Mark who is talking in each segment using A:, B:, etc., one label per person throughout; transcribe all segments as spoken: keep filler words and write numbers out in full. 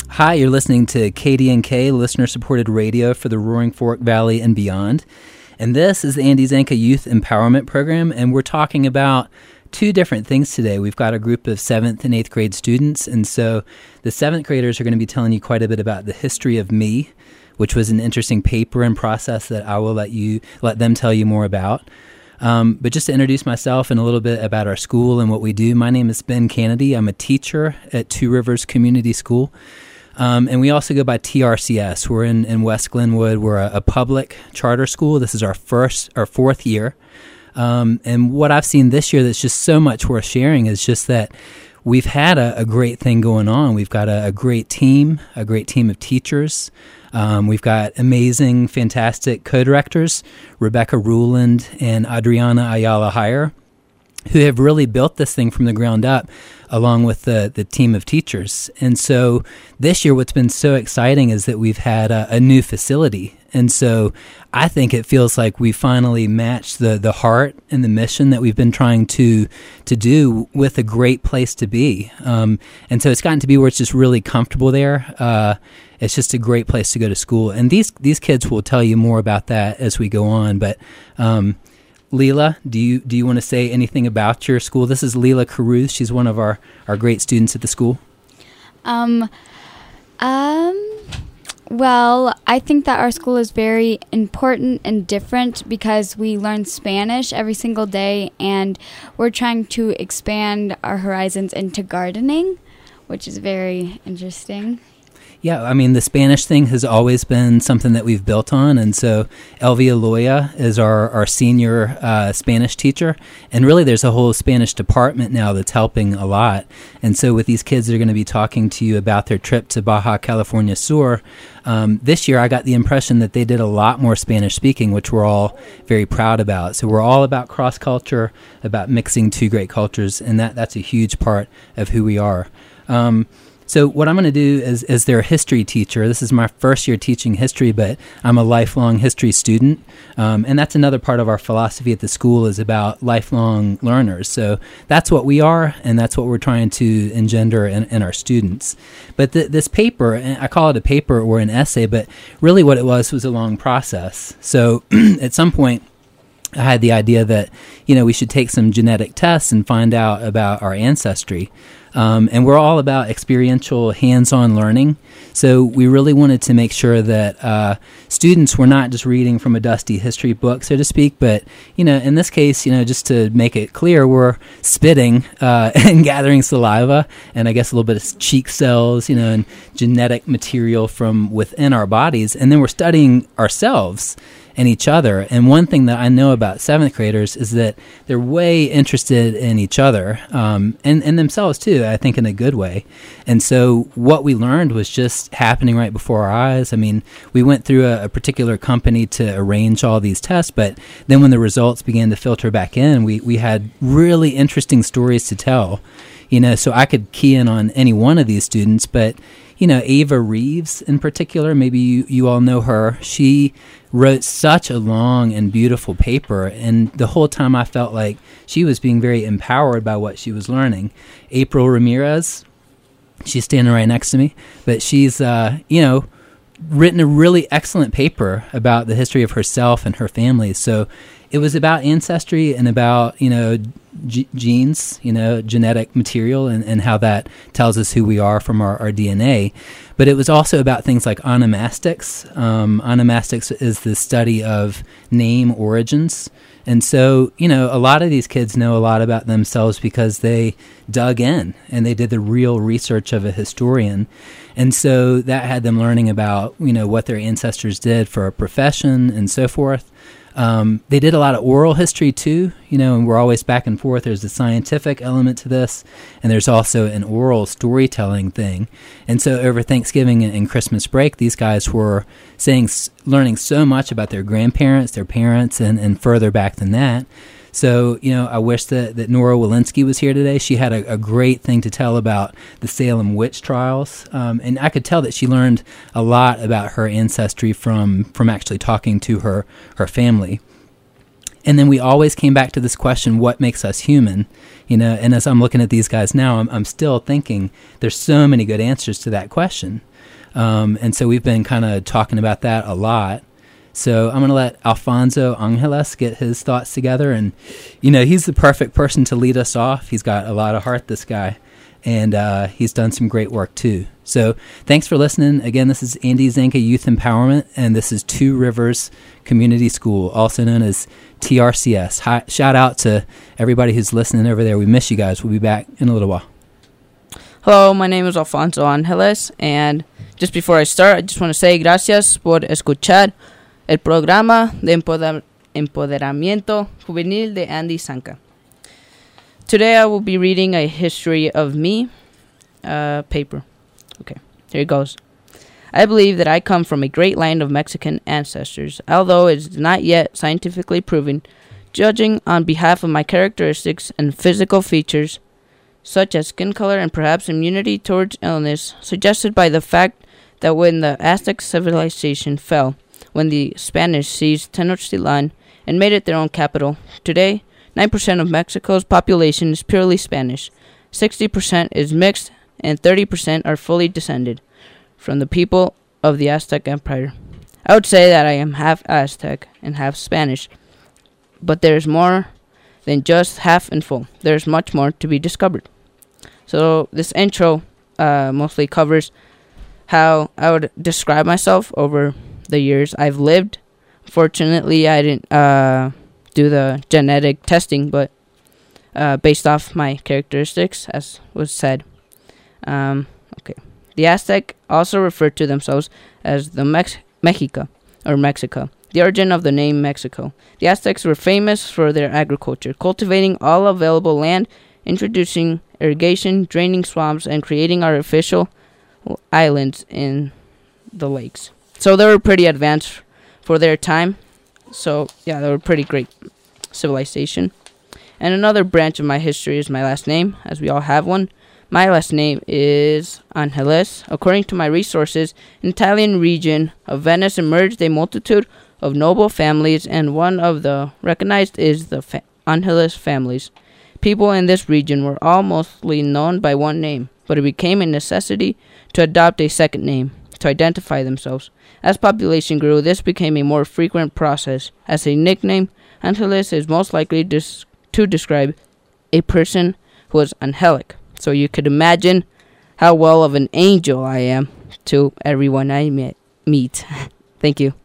A: Hi, you're listening to K D N K, listener-supported radio for the Roaring Fork Valley and beyond. And this is the Andy Zanka Youth Empowerment Program, and we're talking about two different things today. We've got a group of seventh and eighth grade students, and so the seventh graders are going to be telling you quite a bit about the history of me, which was an interesting paper and process that I will let you let them tell you more about. Um, but just to introduce myself and a little bit about our school and what we do, my name is Ben Kennedy. I'm a teacher at Two Rivers Community School. Um, and we also go by T R C S. We're in, in West Glenwood. We're a, a public charter school. This is our first, our fourth year. Um, and what I've seen this year that's just so much worth sharing is just that we've had a, a great thing going on. We've got a, a great team, a great team of teachers. Um, we've got amazing, fantastic co-directors, Rebecca Ruland and Adriana Ayala Heyer, who have really built this thing from the ground up along with the, the team of teachers. And so this year what's been so exciting is that we've had a, a new facility. And so I think it feels like we finally matched the, the heart and the mission that we've been trying to to do with a great place to be. Um, and so it's gotten to be where it's just really comfortable there. Uh, it's just a great place to go to school. And these these kids will tell you more about that as we go on. But um, Leela, do you do you want to say anything about your school? This is Leela Caruth. She's one of our, our great students at the school.
B: Um, um, well, I think that our school is very important and different because we learn Spanish every single day, and we're trying to expand our horizons into gardening, which is very interesting.
A: Yeah, I mean, the Spanish thing has always been something that we've built on, and so Elvia Loya is our, our senior uh, Spanish teacher, and really there's a whole Spanish department now that's helping a lot. And so with these kids that are going to be talking to you about their trip to Baja California Sur, um, this year I got the impression that they did a lot more Spanish speaking, which we're all very proud about. So we're all about cross-culture, about mixing two great cultures, and that, that's a huge part of who we are. Um, So what I'm going to do is, is their history teacher. This is my first year teaching history, but I'm a lifelong history student. Um, and that's another part of our philosophy at the school is about lifelong learners. So that's what we are, and that's what we're trying to engender in, in our students. But th- this paper, and I call it a paper or an essay, but really what it was was a long process. So at some point, I had the idea that, you know, we should take some genetic tests and find out about our ancestry. Um, and we're all about experiential, hands-on learning. So we really wanted to make sure that uh, students were not just reading from a dusty history book, so to speak, but, you know, in this case, you know, just to make it clear, we're spitting uh, and gathering saliva and I guess a little bit of cheek cells, you know, and genetic material from within our bodies. And then we're studying ourselves and each other. And one thing that I know about seventh graders is that they're way interested in each other um, and, and themselves too, I think in a good way. And so what we learned was just happening right before our eyes. I mean, we went through a, a particular company to arrange all these tests, but then when the results began to filter back in, we, we had really interesting stories to tell. You know, so I could key in on any one of these students, but you know, Ava Reeves in particular, maybe you, you all know her. She wrote such a long and beautiful paper, and the whole time I felt like she was being very empowered by what she was learning. April Ramirez, she's standing right next to me, but she's, uh, you know, written a really excellent paper about the history of herself and her family. So it was about ancestry and about, you know, g- genes, you know, genetic material and, and how that tells us who we are from our, our D N A. But it was also about things like onomastics. Um, onomastics is the study of name origins. And so, you know, a lot of these kids know a lot about themselves because they dug in and they did the real research of a historian. And so that had them learning about, you know, what their ancestors did for a profession and so forth. Um, they did a lot of oral history too, you know, and we're always back and forth. There's a scientific element to this, and there's also an oral storytelling thing. And so over Thanksgiving and Christmas break, these guys were saying, learning so much about their grandparents, their parents, and, and further back than that. So, you know, I wish that, that Nora Walensky was here today. She had a, a great thing to tell about the Salem witch trials. Um, and I could tell that she learned a lot about her ancestry from, from actually talking to her, her family. And then we always came back to this question, what makes us human? You know, and as I'm looking at these guys now, I'm, I'm still thinking there's so many good answers to that question. Um, and so we've been kind of talking about that a lot. So I'm going to let Alfonso Angeles get his thoughts together. And, you know, he's the perfect person to lead us off. He's got a lot of heart, this guy. And uh, he's done some great work, too. So thanks for listening. Again, this is Andy Zanka Youth Empowerment, and this is Two Rivers Community School, also known as T R C S. Hi, shout out to everybody who's listening over there. We miss you guys. We'll be back in a little while.
C: Hello, my name is Alfonso Angeles, and just before I start, I just want to say gracias por escuchar el programa de empoder- empoderamiento juvenil de Andy Zanka. Today I will be reading a history of me uh, paper. Okay, here it goes. I believe that I come from a great line of Mexican ancestors, although it is not yet scientifically proven. Judging on behalf of my characteristics and physical features, such as skin color and perhaps immunity towards illness, suggested by the fact that when the Aztec civilization fell, when the Spanish seized Tenochtitlan and made it their own capital, today, nine percent of Mexico's population is purely Spanish, sixty percent is mixed, and thirty percent are fully descended from the people of the Aztec Empire. I would say that I am half Aztec and half Spanish, but there is more than just half and full. There is much more to be discovered. So this intro uh, mostly covers how I would describe myself over the years I've lived. Fortunately, I didn't uh, do the genetic testing, but uh, based off my characteristics, as was said. Um, okay. The Aztec also referred to themselves as the Mex- Mexica, or Mexico, the origin of the name Mexico. The Aztecs were famous for their agriculture, cultivating all available land, introducing irrigation, draining swamps, and creating artificial islands in the lakes. So they were pretty advanced for their time. So, yeah, they were pretty great civilization. And another branch of my history is my last name, as we all have one. My last name is Angeles. According to my resources, in the Italian region of Venice emerged a multitude of noble families, and one of the recognized is the fa- Angeles families. People in this region were all mostly known by one name, but it became a necessity to adopt a second name to identify themselves. As population grew, this became a more frequent process. As a nickname, Angeles is most likely dis- to describe a person who is angelic. So you could imagine how well of an angel I am to everyone I met, meet. Thank you.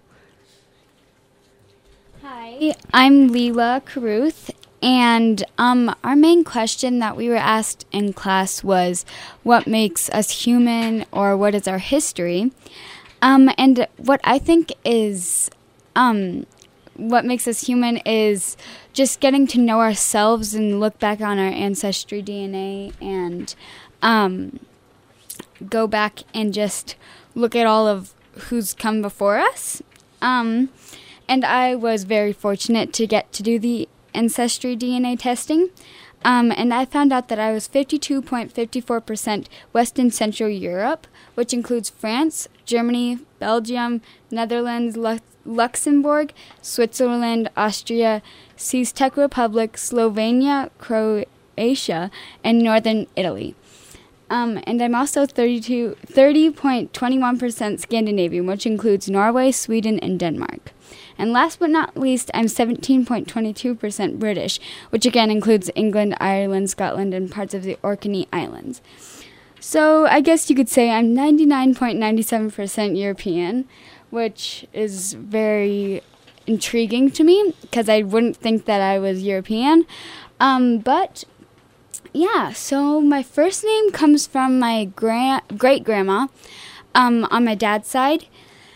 B: Hi, I'm Leela Caruth, and um, our main question that we were asked in class was what makes us human, or what is our history? Um, and what I think is um, what makes us human is just getting to know ourselves and look back on our ancestry D N A and um, go back and just look at all of who's come before us. Um, and I was very fortunate to get to do the ancestry D N A testing. Um, and I found out that I was fifty-two point five four percent West and Central Europe, which includes France, Germany, Belgium, Netherlands, Lu- Luxembourg, Switzerland, Austria, Czech Republic, Slovenia, Croatia, and Northern Italy. Um, and I'm also thirty-two, thirty point two one percent Scandinavian, which includes Norway, Sweden, and Denmark. And last but not least, I'm seventeen point two two percent British, which again includes England, Ireland, Scotland, and parts of the Orkney Islands. So I guess you could say I'm ninety-nine point nine seven percent European, which is very intriguing to me because I wouldn't think that I was European. Um, but yeah, so my first name comes from my gra- great-grandma um, on my dad's side.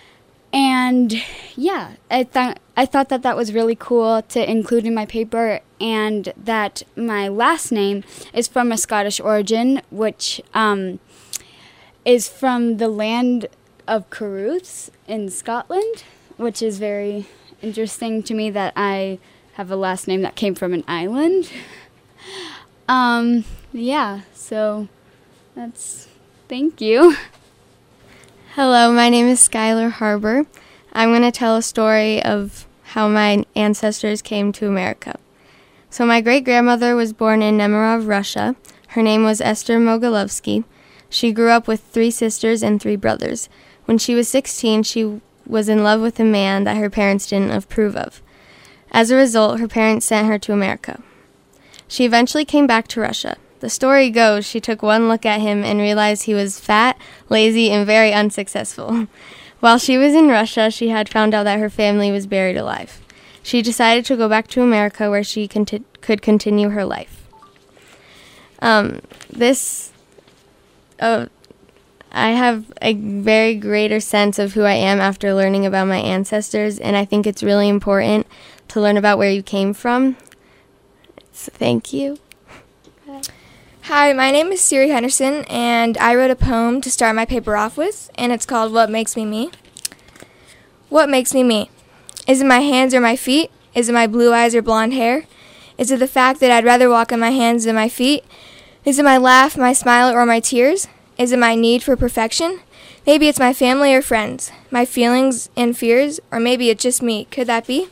B: And yeah, I thought I thought that that was really cool to include in my paper, and that my last name is from a Scottish origin, which um, is from the land of Caruths in Scotland, which is very interesting to me that I have a last name that came from an island. um, yeah, so that's thank you.
D: Hello, my name is Skylar Harbor. I'm going to tell a story of how my ancestors came to America. So my great-grandmother was born in Nemirov, Russia. Her name was Esther Mogilovsky. She grew up with three sisters and three brothers. When she was sixteen, she was in love with a man that her parents didn't approve of. As a result, her parents sent her to America. She eventually came back to Russia. The story goes she took one look at him and realized he was fat, lazy, and very unsuccessful. While she was in Russia, she had found out that her family was buried alive. She decided to go back to America where she conti- could continue her life. Um, this, uh, I have a very greater sense of who I am after learning about my ancestors, and I think it's really important to learn about where you came from. So thank you.
E: Hi, my name is Siri Henderson, and I wrote a poem to start my paper off with, and it's called What Makes Me Me. What makes me me? Is it my hands or my feet? Is it my blue eyes or blonde hair? Is it the fact that I'd rather walk on my hands than my feet? Is it my laugh, my smile, or my tears? Is it my need for perfection? Maybe it's my family or friends, my feelings and fears, or maybe it's just me. Could that be?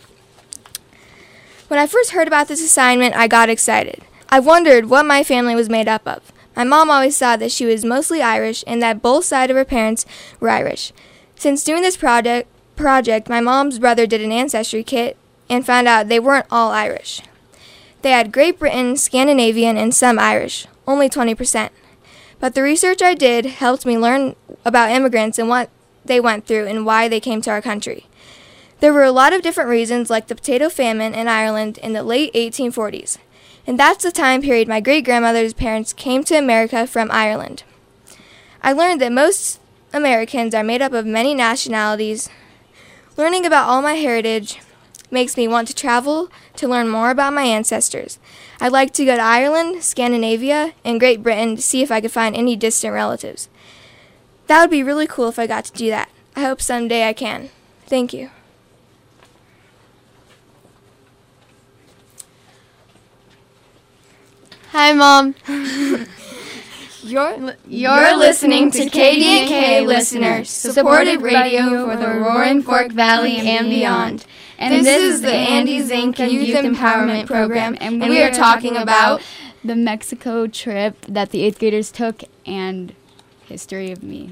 E: When I first heard about this assignment, I got excited. I wondered what my family was made up of. My mom always thought that she was mostly Irish and that both sides of her parents were Irish. Since doing this project, project, my mom's brother did an ancestry kit and found out they weren't all Irish. They had Great Britain, Scandinavian, and some Irish, only twenty percent. But the research I did helped me learn about immigrants and what they went through and why they came to our country. There were a lot of different reasons, like the potato famine in Ireland in the late eighteen forties. And that's the time period my great-grandmother's parents came to America from Ireland. I learned that most Americans are made up of many nationalities. Learning about all my heritage makes me want to travel to learn more about my ancestors. I'd like to go to Ireland, Scandinavia, and Great Britain to see if I could find any distant relatives. That would be really cool if I got to do that. I hope someday I can. Thank you.
D: Hi, Mom.
E: You're,
D: You're listening to K D N K Listeners, supported radio for the Roaring Fork Valley and beyond. And this is the Andy Zanka Youth Empowerment Program, and we are talking about
B: the Mexico trip that the eighth graders took and history of me.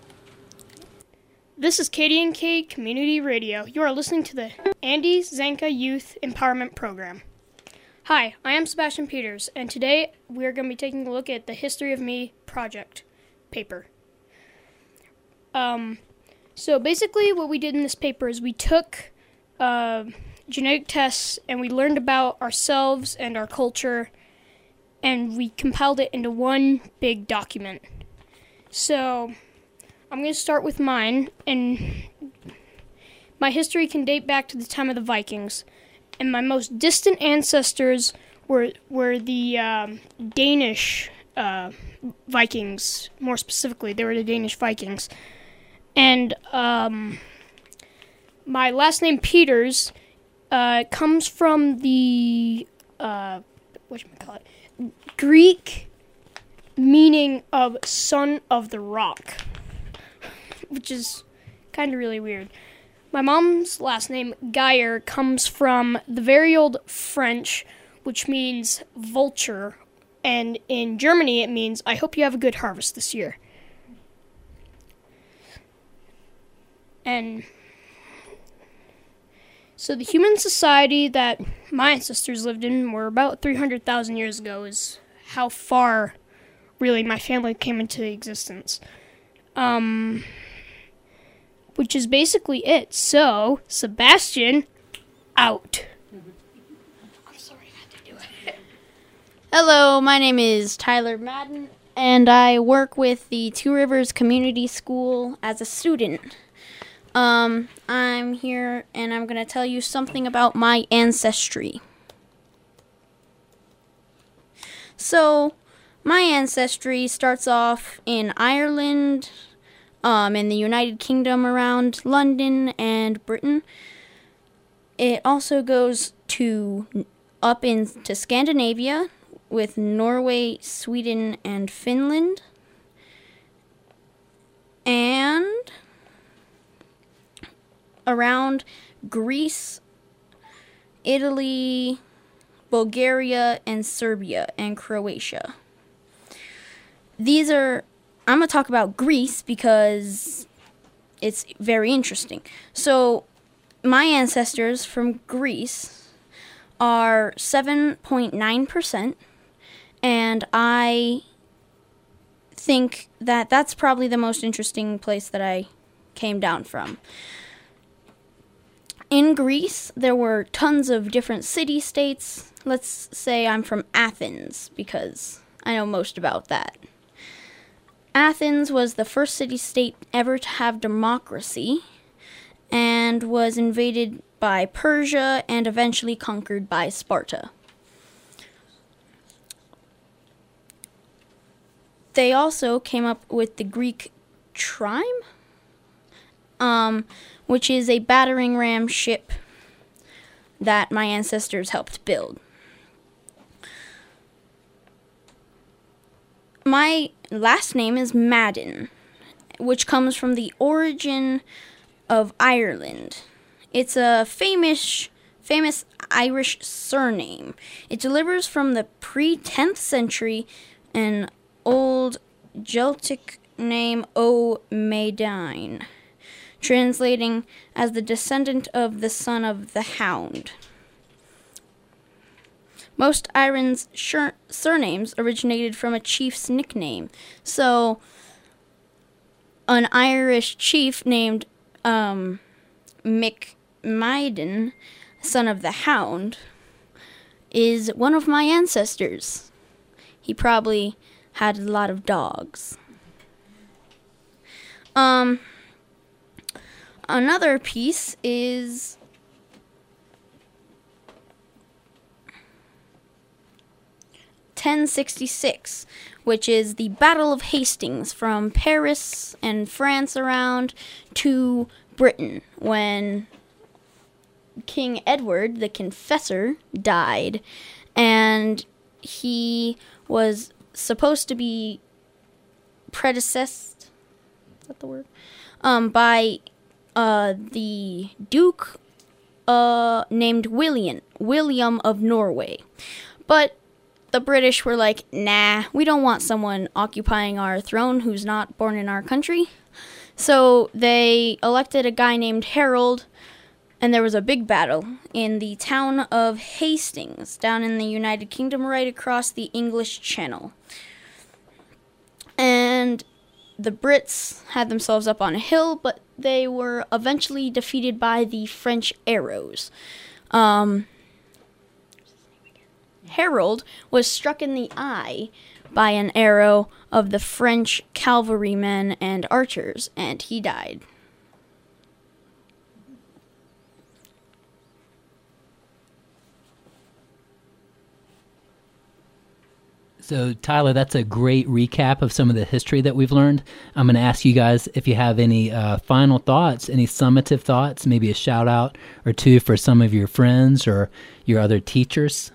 F: This is K D N K Community Radio. You are listening to the Andy Zanka Youth Empowerment Program. Hi, I am Sebastian Peters, and today we are going to be taking a look at the History of Me project paper. Um, so basically what we did in this paper is we took uh, genetic tests and we learned about ourselves and our culture, and we compiled it into one big document. So I'm going to start with mine, and my history can date back to the time of the Vikings. And my most distant ancestors were were the um, Danish uh, Vikings. More specifically, they were the Danish Vikings. And um, my last name Peters uh, comes from the uh, what should I call it? Greek meaning of son of the rock, which is kind of really weird. My mom's last name, Geyer, comes from the very old French, which means vulture, and in Germany it means, I hope you have a good harvest this year. And so the human society that my ancestors lived in were about three hundred thousand years ago is how far, really, my family came into existence. Um... Which is basically it. So, Sebastian, out. I'm sorry I had to do it.
G: Hello, my name is Tyler Madden, and I work with the Two Rivers Community School as a student. Um, I'm here, and I'm going to tell you something about my ancestry. So, my ancestry starts off in Ireland, Um, in the United Kingdom around London and Britain. It also goes to up into Scandinavia with Norway, Sweden, and Finland. And around Greece Italy, Bulgaria, and Serbia, and Croatia. These are, I'm going to talk about Greece because it's very interesting. So, my ancestors from Greece are seven point nine percent, and I think that that's probably the most interesting place that I came down from. In Greece, there were tons of different city-states. Let's say I'm from Athens, because I know most about that. Athens was the first city-state ever to have democracy, and was invaded by Persia and eventually conquered by Sparta. They also came up with the Greek trime, um, which is a battering ram ship that my ancestors helped build. My last name is Madden, which comes from the origin of Ireland. It's a famous, famous Irish surname. It delivers from the pre-tenth century an old Celtic name O'Madine, translating as the descendant of the son of the hound. Most Irish sur- surnames originated from a chief's nickname. So, an Irish chief named um, McMaiden, son of the hound, is one of my ancestors. He probably had a lot of dogs. Um, another piece is ten sixty-six, which is the Battle of Hastings from Paris and France around to Britain, when King Edward the Confessor died, and he was supposed to be predecessed, is that the word? Um, by uh, the Duke uh, named William, William of Norway. But the British were like, nah, we don't want someone occupying our throne who's not born in our country. So they elected a guy named Harold, and there was a big battle in the town of Hastings, down in the United Kingdom, right across the English Channel. And the Brits had themselves up on a hill, but they were eventually defeated by the French arrows. Um, Harold was struck in the eye by an arrow of the French cavalrymen and archers, and he died.
A: So, Tyler, that's a great recap of some of the history that we've learned. I'm going to ask you guys if you have any uh, final thoughts, any summative thoughts, maybe a shout out or two for some of your friends or your other teachers.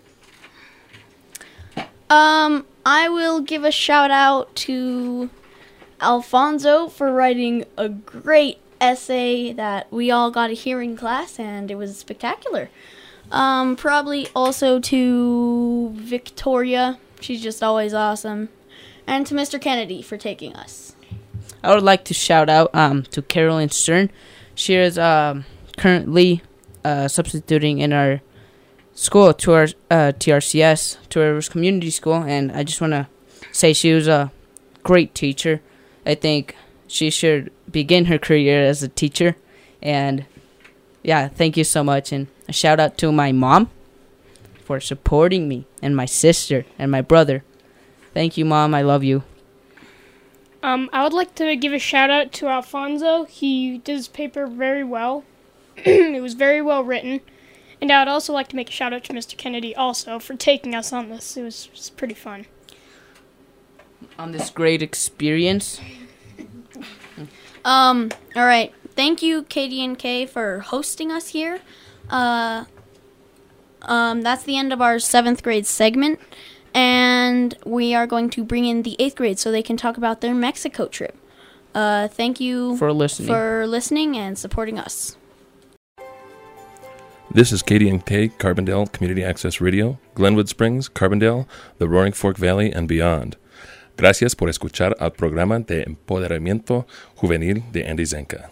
G: Um, I will give a shout out to Alfonso for writing a great essay that we all got to hear in class, and it was spectacular. Um, probably also to Victoria. She's just always awesome. And to Mister Kennedy for taking us.
C: I would like to shout out um, to Carolyn Stern. She is um, currently uh, substituting in our school, to our uh, T R C S, to our community school, and I just want to say she was a great teacher. I think she should begin her career as a teacher, and yeah, thank you so much. And a shout out to my mom for supporting me, and my sister and my brother. Thank you, Mom. I love you.
F: Um, I would like to give a shout out to Alfonso. He did his paper very well. It was very well written. And I would also like to make a shout out to Mister Kennedy also for taking us on this. It was, it was pretty fun.
C: On this great experience.
G: Um, all right. Thank you, K D N K, for hosting us here. Uh, um, that's the end of our seventh grade segment. And we are going to bring in the eighth grade so they can talk about their Mexico trip. Uh, thank you
C: for listening.
G: for listening and supporting us.
H: This is K D N K Carbondale Community Access Radio, Glenwood Springs, Carbondale, the Roaring Fork Valley, and beyond. Gracias por escuchar al programa de Empoderamiento Juvenil de Andy Zenka.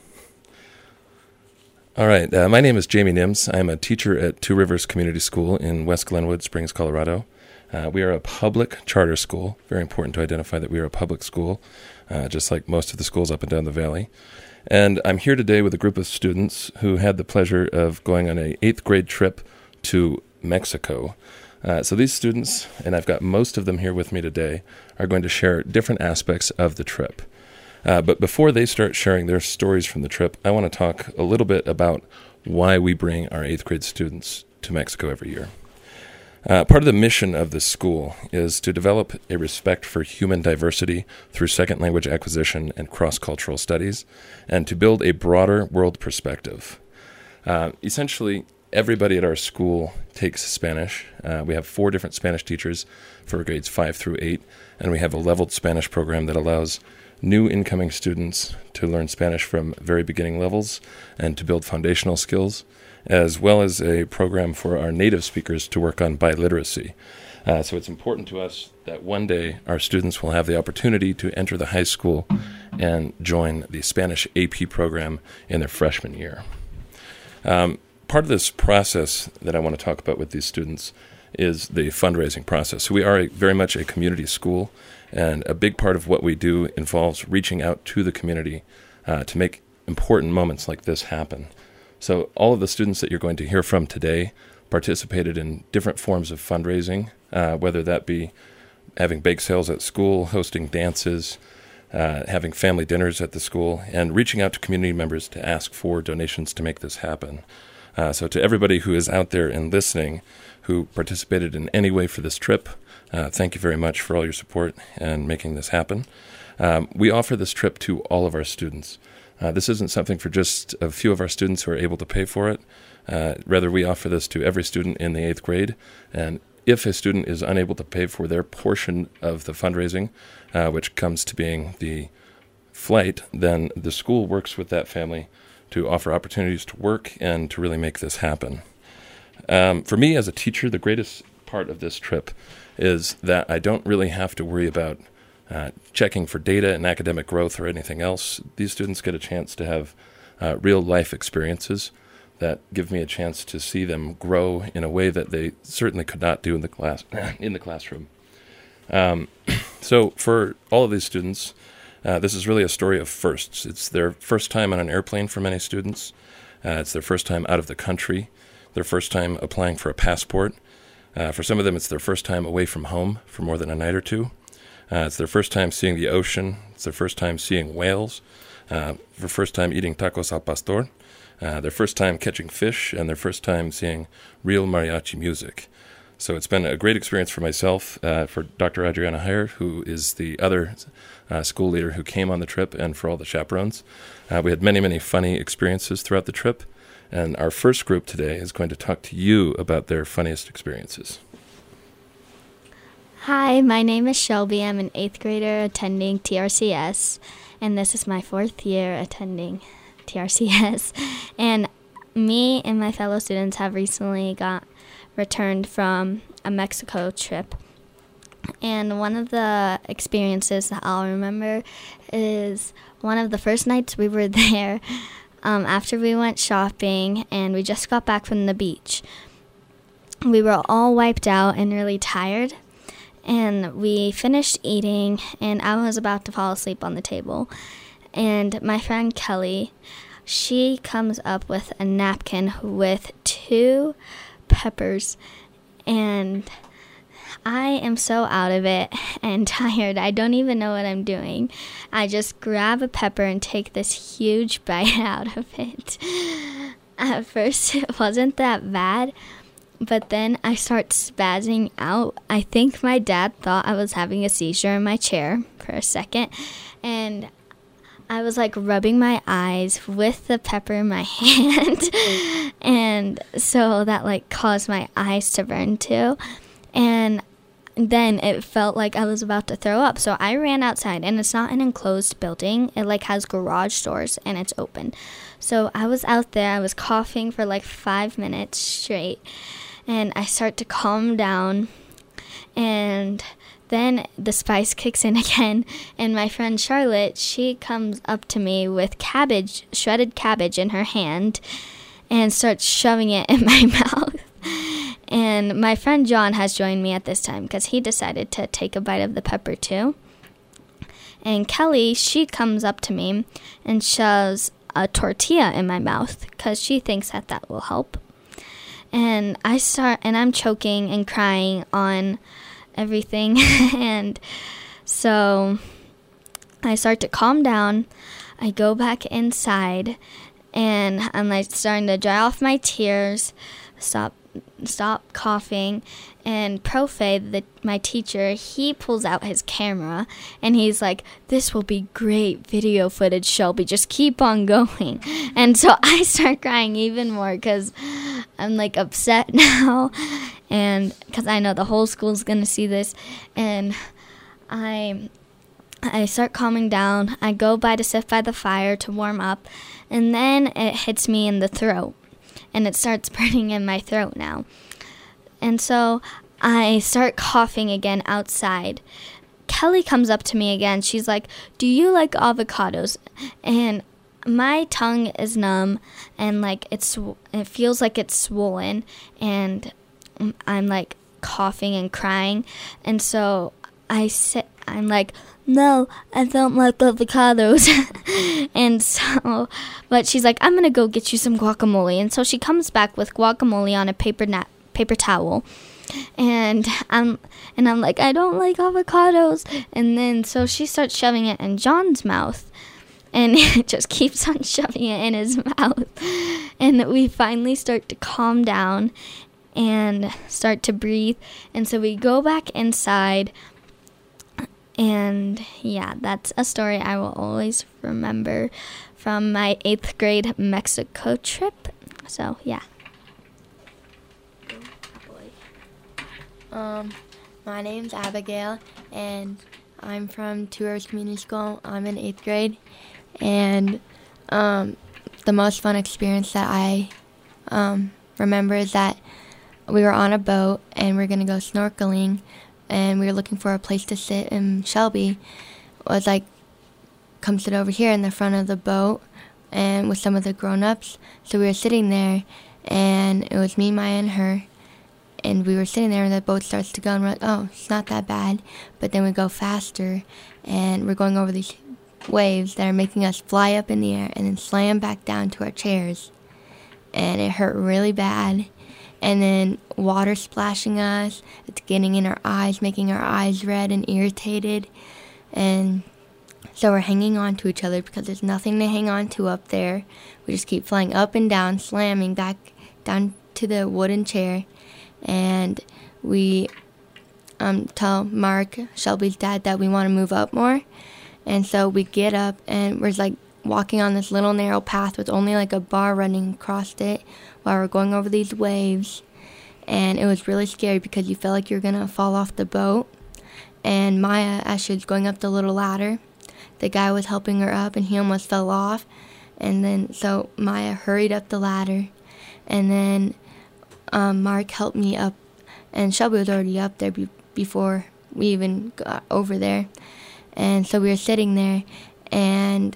H: All right, uh, my name is Jamie Nims. I am a teacher at Two Rivers Community School in West Glenwood Springs, Colorado. Uh, we are a public charter school. Very important to identify that we are a public school, uh, just like most of the schools up and down the valley. And I'm here today with a group of students who had the pleasure of going on an eighth grade trip to Mexico. Uh, so these students, and I've got most of them here with me today, are going to share different aspects of the trip. Uh, but before they start sharing their stories from the trip, I want to talk a little bit about why we bring our eighth grade students to Mexico every year. Uh, part of the mission of this school is to develop a respect for human diversity through second language acquisition and cross-cultural studies, and to build a broader world perspective. Uh, essentially, everybody at our school takes Spanish. Uh, we have four different Spanish teachers for grades five through eight, and we have a leveled Spanish program that allows new incoming students to learn Spanish from very beginning levels and to build foundational skills, as well as a program for our native speakers to work on biliteracy. Uh, so it's important to us that one day our students will have the opportunity to enter the high school and join the Spanish A P program in their freshman year. Um, part of this process that I want to talk about with these students is the fundraising process. So we are a, very much a community school, and a big part of what we do involves reaching out to the community uh, to make important moments like this happen. So all of the students that you're going to hear from today participated in different forms of fundraising, uh, whether that be having bake sales at school, hosting dances, uh, having family dinners at the school, and reaching out to community members to ask for donations to make this happen. Uh, so to everybody who is out there and listening who participated in any way for this trip, uh, thank you very much for all your support and making this happen. Um, we offer this trip to all of our students. Uh, this isn't something for just a few of our students who are able to pay for it. Uh, rather, we offer this to every student in the eighth grade. And if a student is unable to pay for their portion of the fundraising, uh, which comes to being the flight, then the school works with that family to offer opportunities to work and to really make this happen. Um, for me as a teacher, the greatest part of this trip is that I don't really have to worry about Uh, checking for data and academic growth or anything else. These students get a chance to have uh, real-life experiences that give me a chance to see them grow in a way that they certainly could not do in the class in the classroom. Um, so for all of these students, uh, this is really a story of firsts. It's their first time on an airplane for many students. Uh, it's their first time out of the country, their first time applying for a passport. Uh, for some of them, it's their first time away from home for more than a night or two. Uh, it's their first time seeing the ocean. It's their first time seeing whales. Uh, their first time eating tacos al pastor. Uh, their first time catching fish, and their first time seeing real mariachi music. So it's been a great experience for myself, uh, for Doctor Adriana Heyer, who is the other uh, school leader who came on the trip, and for all the chaperones. Uh, we had many, many funny experiences throughout the trip, and our first group today is going to talk to you about their funniest experiences.
I: Hi, my name is Shelby. I'm an eighth grader attending T R C S, and this is my fourth year attending T R C S. And me and my fellow students have recently got returned from a Mexico trip. And one of the experiences that I'll remember is one of the first nights we were there um, after we went shopping, and we just got back from the beach. We were all wiped out and really tired. And we finished eating, and I was about to fall asleep on the table. And my friend Kelly, she comes up with a napkin with two peppers. And I am so out of it and tired. I don't even know what I'm doing. I just grab a pepper and take this huge bite out of it. At first, it wasn't that bad. But then I start spazzing out. I think my dad thought I was having a seizure in my chair for a second. And I was like rubbing my eyes with the pepper in my hand. And so that like caused my eyes to burn too. And then it felt like I was about to throw up. So I ran outside, and it's not an enclosed building. It like has garage doors, and it's open. So I was out there. I was coughing for like five minutes straight, and I start to calm down, and then the spice kicks in again, and my friend Charlotte, she comes up to me with cabbage, shredded cabbage in her hand, and starts shoving it in my mouth. And my friend John has joined me at this time because he decided to take a bite of the pepper too. And Kelly, she comes up to me and shoves a tortilla in my mouth because she thinks that that will help. And I start, and I'm choking and crying on everything. And so I start to calm down. I go back inside, and I'm like starting to dry off my tears, stop stop coughing. And Profe, the, my teacher, he pulls out his camera, and he's like, "This will be great video footage, Shelby. Just keep on going." And so I start crying even more because I'm like upset now, and because I know the whole school's gonna see this. And I I start calming down. I go by to sit by the fire to warm up, and then it hits me in the throat, and it starts burning in my throat now. And so I start coughing again outside. Kelly comes up to me again. She's like, "Do you like avocados?" And my tongue is numb, and like it's it feels like it's swollen, and I'm like coughing and crying. And so I sit I'm like, "No, I don't like avocados." And so, but she's like, "I'm gonna go get you some guacamole." And so she comes back with guacamole on a paper nap paper towel, and I'm and I'm like, "I don't like avocados." And then so she starts shoving it in John's mouth, and it just keeps on shoving it in his mouth. And we finally start to calm down and start to breathe. And so we go back inside. And yeah, that's a story I will always remember from my eighth grade Mexico trip. So yeah.
J: Um, my name's Abigail, and I'm from Two Rivers Community School. I'm in eighth grade, and um, the most fun experience that I um, remember is that we were on a boat, and we are gonna go snorkeling, and we were looking for a place to sit, and Shelby was like, "Come sit over here in the front of the boat," and with some of the grown-ups. So we were sitting there, and it was me, Maya, and her. And we were sitting there, and the boat starts to go, and we're like, "Oh, it's not that bad." But then we go faster, and we're going over these waves that are making us fly up in the air and then slam back down to our chairs. And it hurt really bad. And then water splashing us. It's getting in our eyes, making our eyes red and irritated. And so we're hanging on to each other because there's nothing to hang on to up there. We just keep flying up and down, slamming back down to the wooden chair. And we um, tell Mark, Shelby's dad, that we want to move up more. And so we get up, and we're like walking on this little narrow path with only like a bar running across it while we're going over these waves. And it was really scary because you felt like you were going to fall off the boat. And Maya, as she was going up the little ladder, the guy was helping her up, and he almost fell off. And then so Maya hurried up the ladder, and then Um, Mark helped me up, and Shelby was already up there be- before we even got over there. And so we were sitting there, and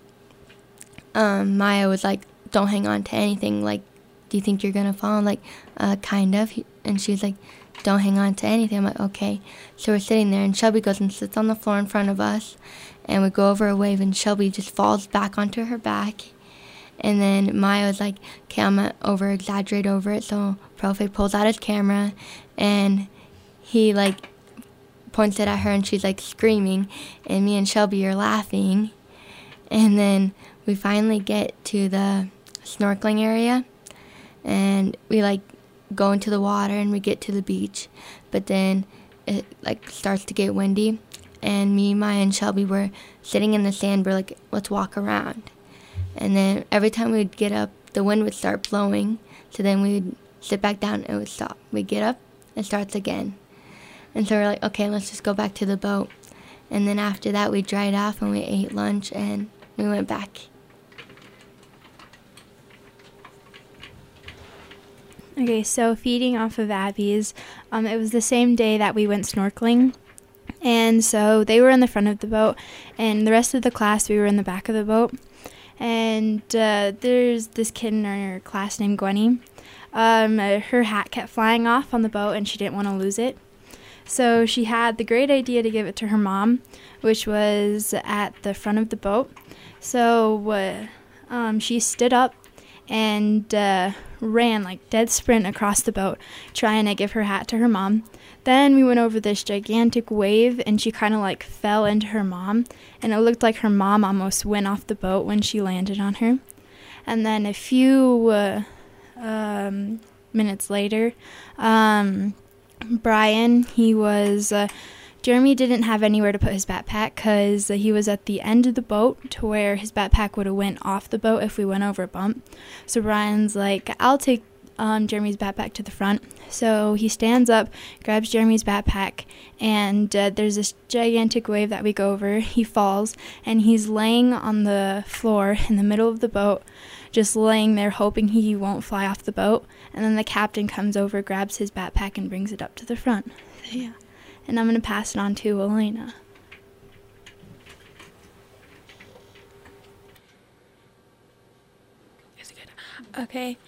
J: um, Maya was like, "Don't hang on to anything. Like, do you think you're going to fall?" I'm like, uh, kind of. And she was like, "Don't hang on to anything." I'm like, "Okay." So we're sitting there, and Shelby goes and sits on the floor in front of us, and we go over a wave, and Shelby just falls back onto her back. And then Maya was like, "Okay, I'm going to over-exaggerate over it." So Profe pulls out his camera, and he, like, points it at her, and she's, like, screaming. And me and Shelby are laughing. And then we finally get to the snorkeling area, and we, like, go into the water, and we get to the beach. But then it, like, starts to get windy. And me, Maya, and Shelby were sitting in the sand. We're like, "Let's walk around." And then every time we'd get up, the wind would start blowing. So then we'd sit back down, and it would stop. We'd get up, it starts again. And so we're like, okay, let's just go back to the boat. And then after that, we dried off and we ate lunch and we went back.
K: Okay, so feeding off of Abby's, um, it was the same day that we went snorkeling. And so they were in the front of the boat, and the rest of the class, we were in the back of the boat. And uh, there's this kid in our class named Gwenny. Um, uh, her hat kept flying off on the boat, and she didn't want to lose it. So she had the great idea to give it to her mom, which was at the front of the boat. So uh, um, she stood up and uh, ran like dead sprint across the boat, trying to give her hat to her mom. Then we went over this gigantic wave, and she kind of like fell into her mom, and it looked like her mom almost went off the boat when she landed on her. And then a few uh, um, minutes later, um, Brian, he was, uh, Jeremy didn't have anywhere to put his backpack because he was at the end of the boat to where his backpack would have went off the boat if we went over a bump. So Brian's like, I'll take um, Jeremy's backpack to the front. So he stands up, grabs Jeremy's backpack, and uh, there's this gigantic wave that we go over. He falls, and he's laying on the floor in the middle of the boat, just laying there hoping he won't fly off the boat. And then the captain comes over, grabs his backpack, and brings it up to the front. So, yeah. And I'm going to pass it on to Elena.
L: Okay.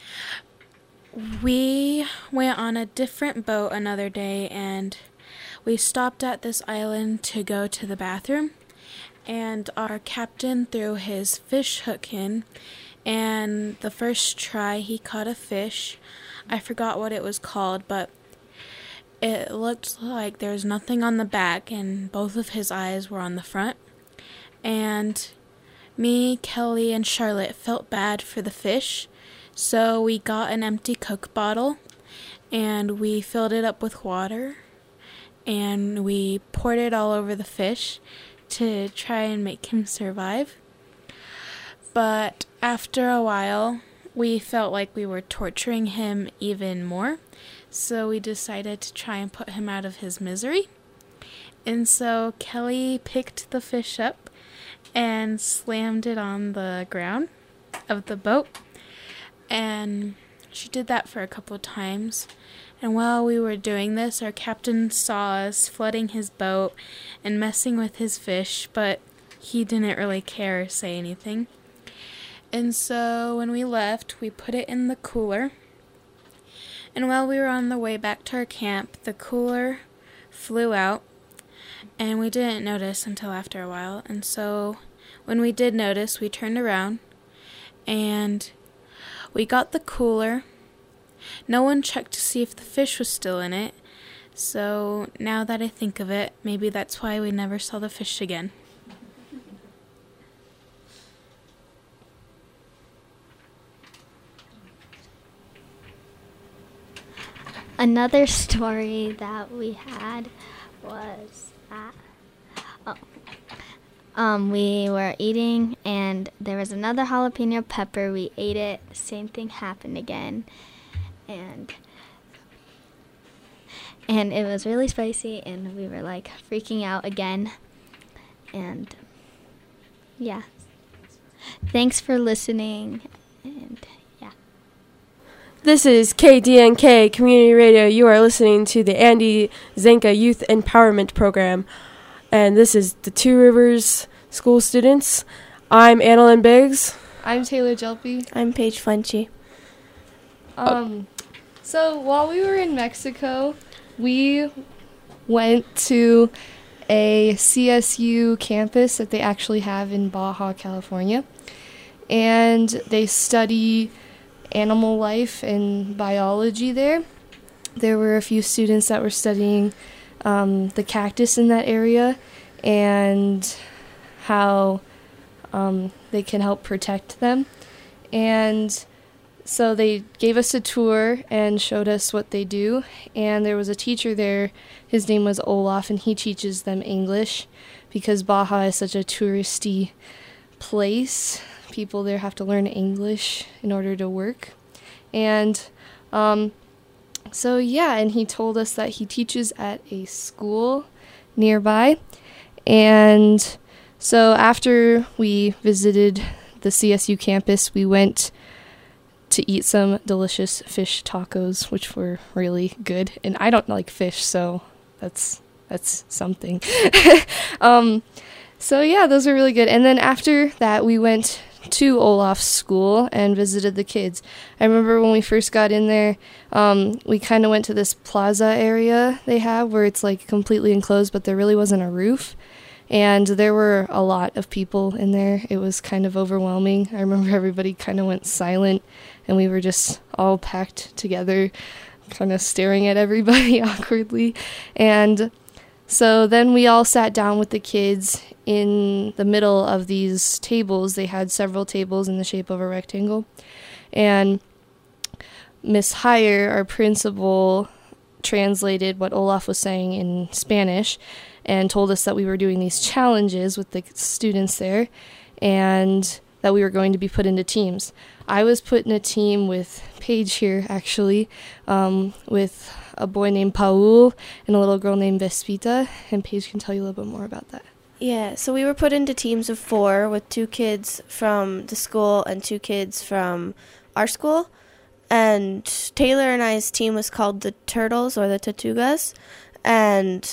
L: We went on a different boat another day, and we stopped at this island to go to the bathroom. And our captain threw his fish hook in, and the first try he caught a fish. I forgot what it was called, but it looked like there was nothing on the back, and both of his eyes were on the front. And me, Kelly, and Charlotte felt bad for the fish, so we got an empty Coke bottle, and we filled it up with water, and we poured it all over the fish to try and make him survive. But after a while, we felt like we were torturing him even more, so we decided to try and put him out of his misery. And so Kelly picked the fish up and slammed it on the ground of the boat. And she did that for a couple of times. And while we were doing this, our captain saw us flooding his boat and messing with his fish, but he didn't really care or say anything. And so when we left, we put it in the cooler. And while we were on the way back to our camp, the cooler flew out, and we didn't notice until after a while. And so when we did notice, we turned around, and we got the cooler. No one checked to see if the fish was still in it. So now that I think of it, maybe that's why we never saw the fish again.
I: Another story that we had was that oh, um, we were eating, and there was another jalapeno pepper. We ate it. Same thing happened again, and and it was really spicy, and we were like freaking out again. And yeah, thanks for listening. And
M: this is K D N K Community Radio. You are listening to the Andy Zanka Youth Empowerment Program. And this is the Two Rivers School students. I'm Annalyn Biggs.
N: I'm Taylor Jelpy.
D: I'm Paige Funchy.
N: Um, so while we were in Mexico, we went to a C S U campus that they actually have in Baja, California. And they study animal life and biology there. There were a few students that were studying um, the cactus in that area and how um, they can help protect them. And so they gave us a tour and showed us what they do. And there was a teacher there. His name was Olaf, and he teaches them English because Baja is such a touristy place. People there have to learn English in order to work. And um, so yeah, and he told us that he teaches at a school nearby. And so after we visited the C S U campus, we went to eat some delicious fish tacos, which were really good. And I don't like fish, so that's that's something. um, so yeah, those were really good. And then after that, we went to Olaf's school and visited the kids. I remember when we first got in there, um, we kind of went to this plaza area they have where it's like completely enclosed, but there really wasn't a roof. And there were a lot of people in there. It was kind of overwhelming. I remember everybody kind of went silent, and we were just all packed together, kind of staring at everybody awkwardly. And so then we all sat down with the kids in the middle of these tables. They had several tables in the shape of a rectangle. And Miss Heyer, our principal, translated what Olaf was saying in Spanish and told us that we were doing these challenges with the students there and that we were going to be put into teams. I was put in a team with Paige here, actually, um, with a boy named Paul and a little girl named Vespita, and Paige can tell you a little bit more about that.
O: Yeah, so we were put into teams of four with two kids from the school and two kids from our school. And Taylor and I's team was called the Turtles or the Tortugas. And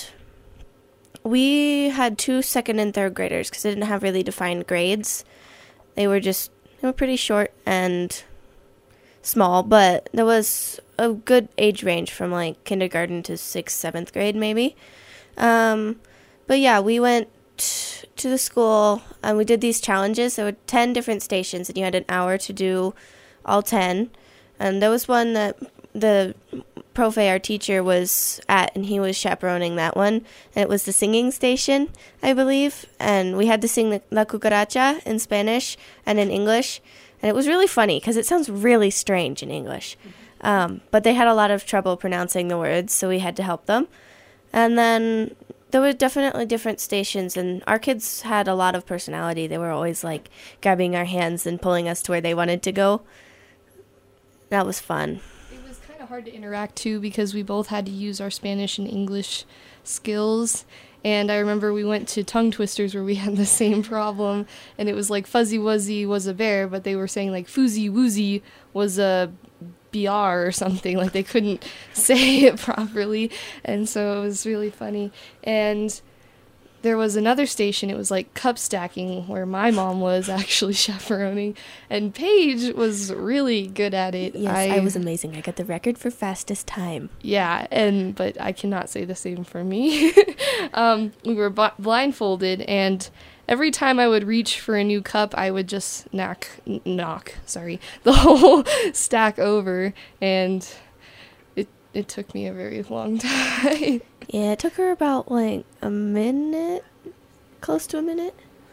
O: we had two second and third graders because they didn't have really defined grades. They were just, they were pretty short and small, but there was a good age range from like kindergarten to sixth, seventh grade maybe. Um, but yeah, we went to the school and we did these challenges. There were ten different stations and you had an hour to do all ten. And there was one that the profe, our teacher, was at, and he was chaperoning that one. And it was the singing station, I believe. And we had to sing the La Cucaracha in Spanish and in English. And it was really funny because it sounds really strange in English. Um, but they had a lot of trouble pronouncing the words, so we had to help them. And then there were definitely different stations, and our kids had a lot of personality. They were always, like, grabbing our hands and pulling us to where they wanted to go. That was fun.
N: It was kind of hard to interact, too, because we both had to use our Spanish and English skills. And I remember we went to Tongue Twisters where we had the same problem. And it was like Fuzzy Wuzzy was a bear, but they were saying like Foozy Woozy was a B R or something. Like they couldn't say it properly. And so it was really funny. And there was another station, it was like cup stacking, where my mom was actually chaperoning, and Paige was really good at it.
O: Yes, I, I was amazing. I got the record for fastest time.
N: Yeah, and but I cannot say the same for me. um, we were b- blindfolded, and every time I would reach for a new cup, I would just knock, n- knock, sorry, the whole stack over, and it it took me a very long time.
O: Yeah, it took her about, like, a minute, close to a minute.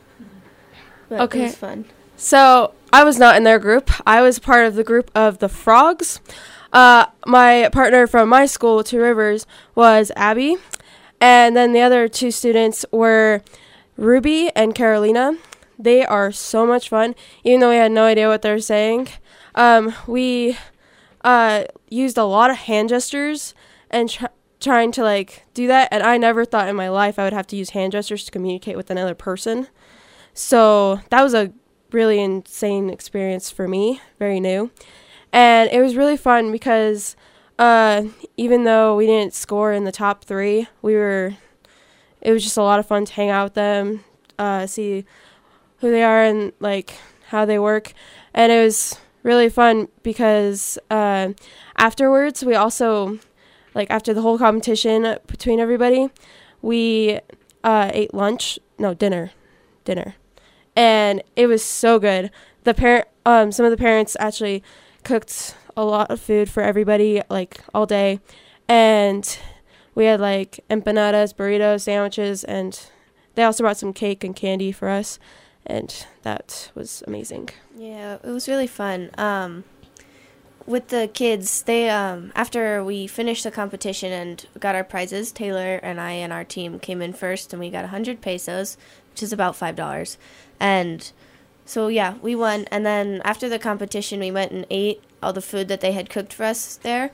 O: But
M: okay.
O: It was fun.
M: So, I was not in their group. I was part of the group of the Frogs. Uh, my partner from my school, Two Rivers, was Abby. And then the other two students were Ruby and Carolina. They are so much fun, even though we had no idea what they were saying. Um, we uh, used a lot of hand gestures and tr- trying to like do that, and I never thought in my life I would have to use hand gestures to communicate with another person. So that was a really insane experience for me, very new. And it was really fun because uh, even though we didn't score in the top three, we were, it was just a lot of fun to hang out with them, uh, see who they are and like how they work. And it was really fun because uh, afterwards we also, like after the whole competition between everybody, we uh, ate lunch, no, dinner, dinner. And it was so good. The parent, um, some of the parents actually cooked a lot of food for everybody, like all day. And we had like empanadas, burritos, sandwiches, and they also brought some cake and candy for us. And that was amazing.
O: Yeah, it was really fun. Um, with the kids, they um, after we finished the competition and got our prizes, Taylor and I and our team came in first, and we got one hundred pesos, which is about five dollars. And so, yeah, we won. And then after the competition, we went and ate all the food that they had cooked for us there.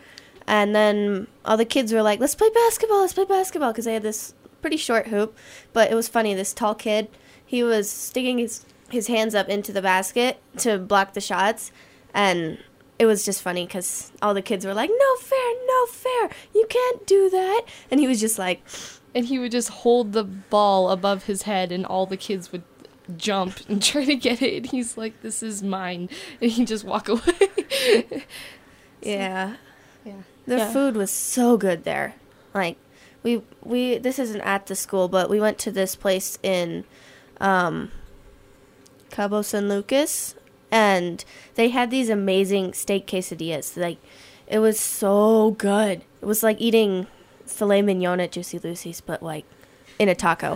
O: And then all the kids were like, let's play basketball, let's play basketball, because they had this pretty short hoop. But it was funny, this tall kid, he was sticking his, his hands up into the basket to block the shots. And it was just funny because all the kids were like, no fair, no fair, you can't do that. And he was just like...
N: And he would just hold the ball above his head, and all the kids would jump and try to get it. And he's like, this is mine. And he'd just walk away.
O: Yeah.
N: Yeah.
O: The
N: Yeah.
O: food was so good there. Like, we, we, this isn't at the school, but we went to this place in um, Cabo San Lucas, and they had these amazing steak quesadillas. Like, it was so good. It was like eating filet mignon at Juicy Lucy's, but, like, in a taco.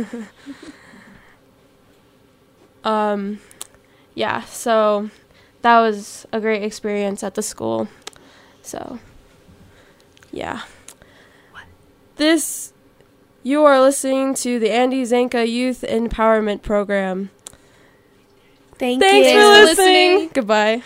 M: Um, yeah, so that was a great experience at the school. So, yeah. This, you are listening to the Andy Zanka Youth Empowerment Program.
O: Thank
M: Thanks
O: you.
M: for
O: Thanks for
M: listening.
O: listening.
M: Goodbye.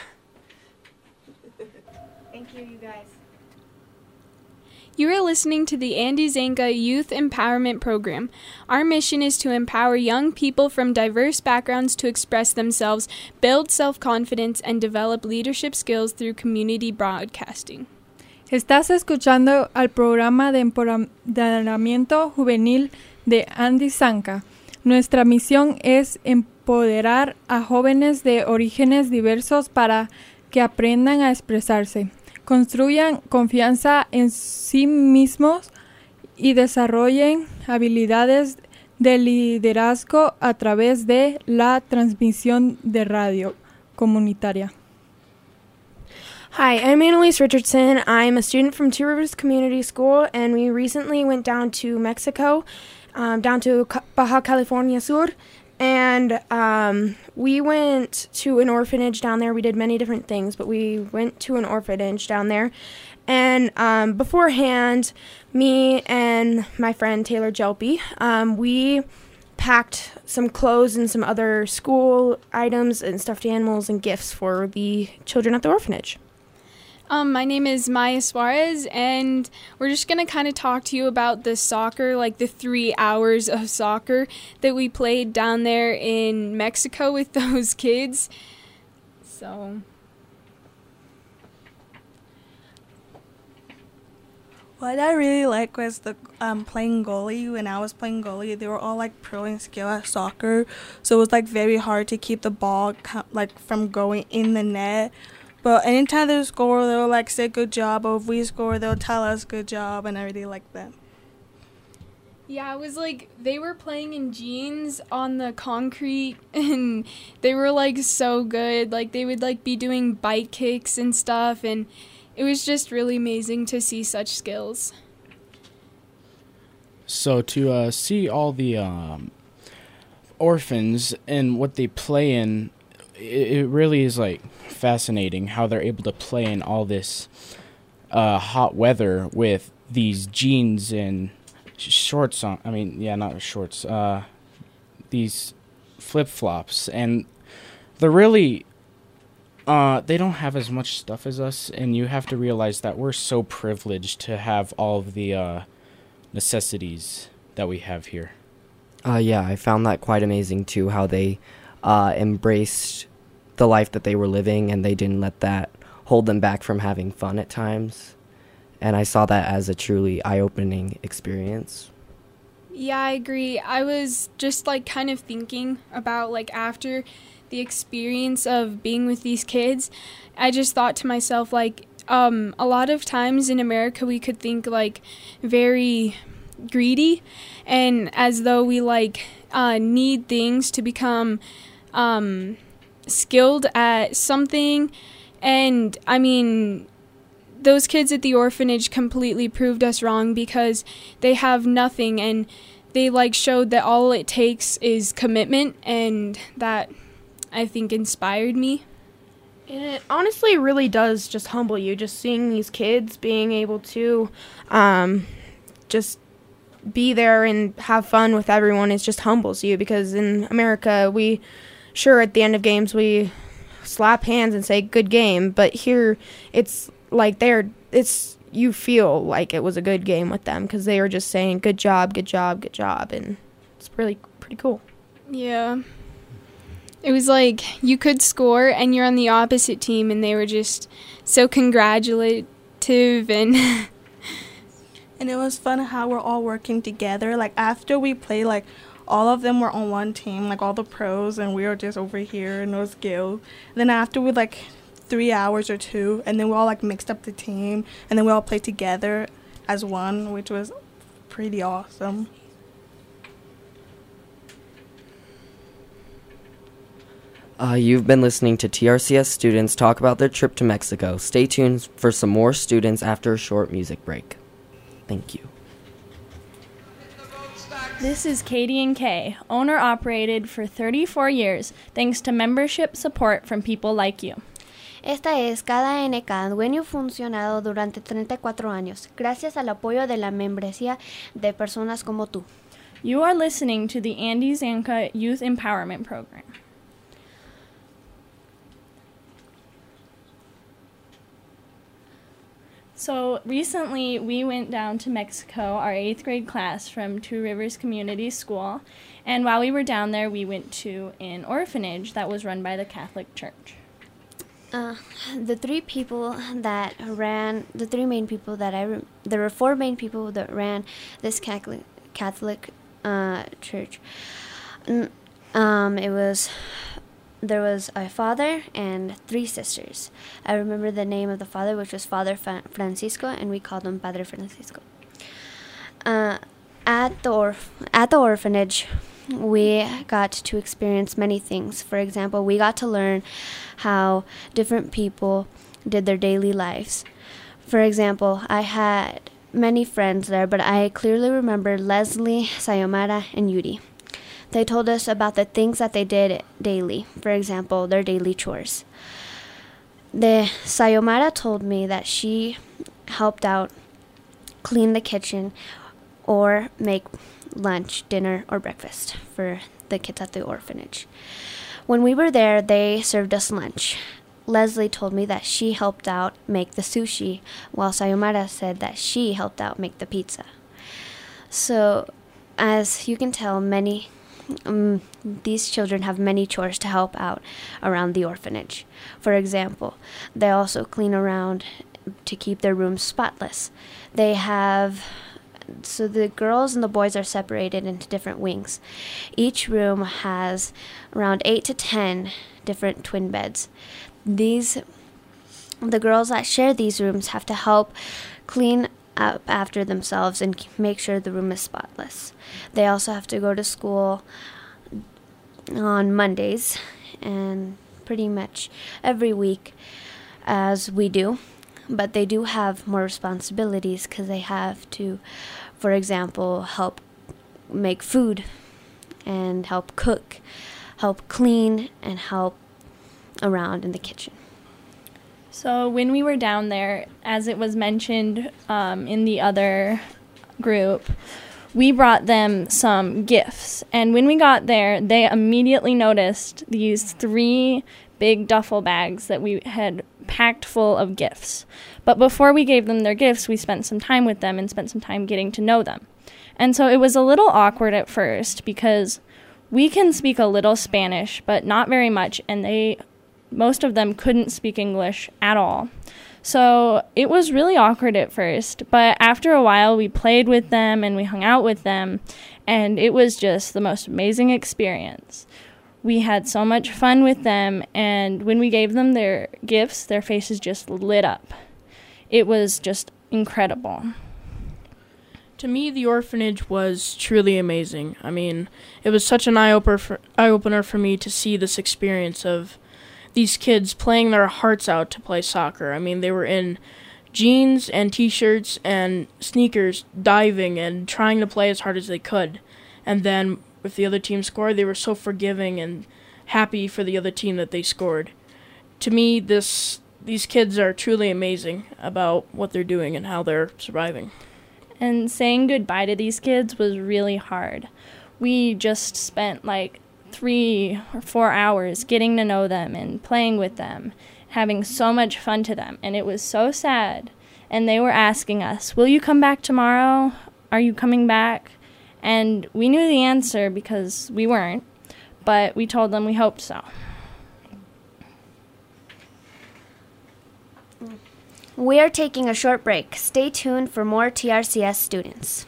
O: Thank you, you guys.
P: You are listening to the Andy Zanka Youth Empowerment Program. Our mission is to empower young people from diverse backgrounds to express themselves, build self-confidence, and develop leadership skills through community broadcasting.
Q: Estás escuchando al programa de empoderamiento juvenil de Andy Zanka. Nuestra misión es empoderar a jóvenes de orígenes diversos para que aprendan a expresarse, construyan confianza en sí mismos y desarrollen habilidades de liderazgo a través de la transmisión de radio comunitaria.
R: Hi, I'm Annalise Richardson. I'm a student from Two Rivers Community School, and we recently went down to Mexico, um, down to Baja California Sur, and um, we went to an orphanage down there. We did many different things, but we went to an orphanage down there. And um, beforehand, me and my friend Taylor Jelpy, um, we packed some clothes and some other school items and stuffed animals and gifts for the children at the orphanage.
P: Um, my name is Maya Suarez, and we're just going to kind of talk to you about the soccer, like the three hours of soccer that we played down there in Mexico with those kids. So...
S: What I really like was the um, playing goalie. When I was playing goalie, they were all like pro and skill at soccer, so it was like very hard to keep the ball like from going in the net. But anytime they score, they'll like say good job, or if we score, they'll tell us good job, and I really like that.
P: Yeah, it was like they were playing in jeans on the concrete, and they were like so good. Like they would like be doing bike kicks and stuff, and it was just really amazing to see such skills.
T: So to uh, see all the um, orphans and what they play in, it, it really is like fascinating how they're able to play in all this uh, hot weather with these jeans and sh- shorts on. I mean, yeah, not shorts. Uh, these flip-flops, and they're really... Uh, they don't have as much stuff as us, and you have to realize that we're so privileged to have all of the uh, necessities that we have here.
U: Uh, yeah, I found that quite amazing, too, how they uh, embraced the life that they were living, and they didn't let that hold them back from having fun at times. And I saw that as a truly eye-opening experience.
P: Yeah, I agree. I was just like kind of thinking about like after the experience of being with these kids, I just thought to myself, like, um, a lot of times in America we could think, like, very greedy, and as though we, like, uh, need things to become um, skilled at something, and, I mean, those kids at the orphanage completely proved us wrong because they have nothing, and they, like, showed that all it takes is commitment, and that I think inspired me.
R: And it honestly really does just humble you, just seeing these kids being able to um, just be there and have fun with everyone. It just humbles you because in America, we sure at the end of games we slap hands and say good game, but here it's like they're it's you feel like it was a good game with them because they were just saying good job, good job, good job, and it's really pretty cool.
P: Yeah. It was like you could score and you're on the opposite team and they were just so congratulative and
S: and it was fun how we're all working together. Like after we played, like all of them were on one team, like all the pros, and we were just over here and those girls. Then after we like three hours or two, and then we all like mixed up the team, and then we all played together as one, which was pretty awesome.
U: Uh, you've been listening to T R C S students talk about their trip to Mexico. Stay tuned for some more students after a short music break. Thank you.
E: This is Katie and Kay, owner-operated for thirty-four years, thanks to membership support from people like you.
V: Esta es Cada N K, dueño funcionado durante treinta y cuatro años, gracias al apoyo de la membresía de personas como tú.
E: You are listening to the Andy Zanka Youth Empowerment Program. So recently we went down to Mexico, our eighth grade class from Two Rivers Community School, and while we were down there we went to an orphanage that was run by the Catholic Church.
V: Uh, the three people that ran, the three main people that I, re- there were four main people that ran this Catholic, Catholic uh, church. Um, it was, there was a father and three sisters. I remember the name of the father, which was Father Fa- Francisco, and we called him Padre Francisco. Uh, at the orf- at the orphanage, we got to experience many things. For example, we got to learn how different people did their daily lives. For example, I had many friends there, but I clearly remember Leslie, Sayomara, and Yuri. They told us about the things that they did daily. For example, their daily chores. The Sayomara told me that she helped out clean the kitchen or make lunch, dinner, or breakfast for the kids at the orphanage. When we were there, they served us lunch. Leslie told me that she helped out make the sushi, while Sayomara said that she helped out make the pizza. So, as you can tell, many um, these children have many chores to help out around the orphanage. For example, they also clean around to keep their rooms spotless. They have So the girls and the boys are separated into different wings. Each room has around eight to ten different twin beds. These, the girls that share these rooms have to help clean up after themselves and make sure the room is spotless. They also have to go to school on Mondays and pretty much every week as we do. But they do have more responsibilities because they have to, for example, help make food and help cook, help clean, and help around in the kitchen.
E: So when we were down there, as it was mentioned um, in the other group, we brought them some gifts. And when we got there, they immediately noticed these three big duffel bags that we had packed full of gifts. But before we gave them their gifts, we spent some time with them and spent some time getting to know them. And so it was a little awkward at first because we can speak a little Spanish, but not very much, and they, most of them couldn't speak English at all. So it was really awkward at first, but after a while we played with them and we hung out with them, and it was just the most amazing experience. We had so much fun with them, and when we gave them their gifts, their faces just lit up. It was just incredible.
W: To me, the orphanage was truly amazing. I mean, it was such an eye-opener for, eye-opener for me to see this experience of these kids playing their hearts out to play soccer. I mean, they were in jeans and T-shirts and sneakers diving and trying to play as hard as they could. And then if the other team scored, they were so forgiving and happy for the other team that they scored. To me, this these kids are truly amazing about what they're doing and how they're surviving.
E: And saying goodbye to these kids was really hard. We just spent like three or four hours getting to know them and playing with them, having so much fun to them. And it was so sad and they were asking us, will you come back tomorrow? Are you coming back? And we knew the answer because we weren't, but we told them we hoped so.
V: We are taking a short break. Stay tuned for more T R C S students.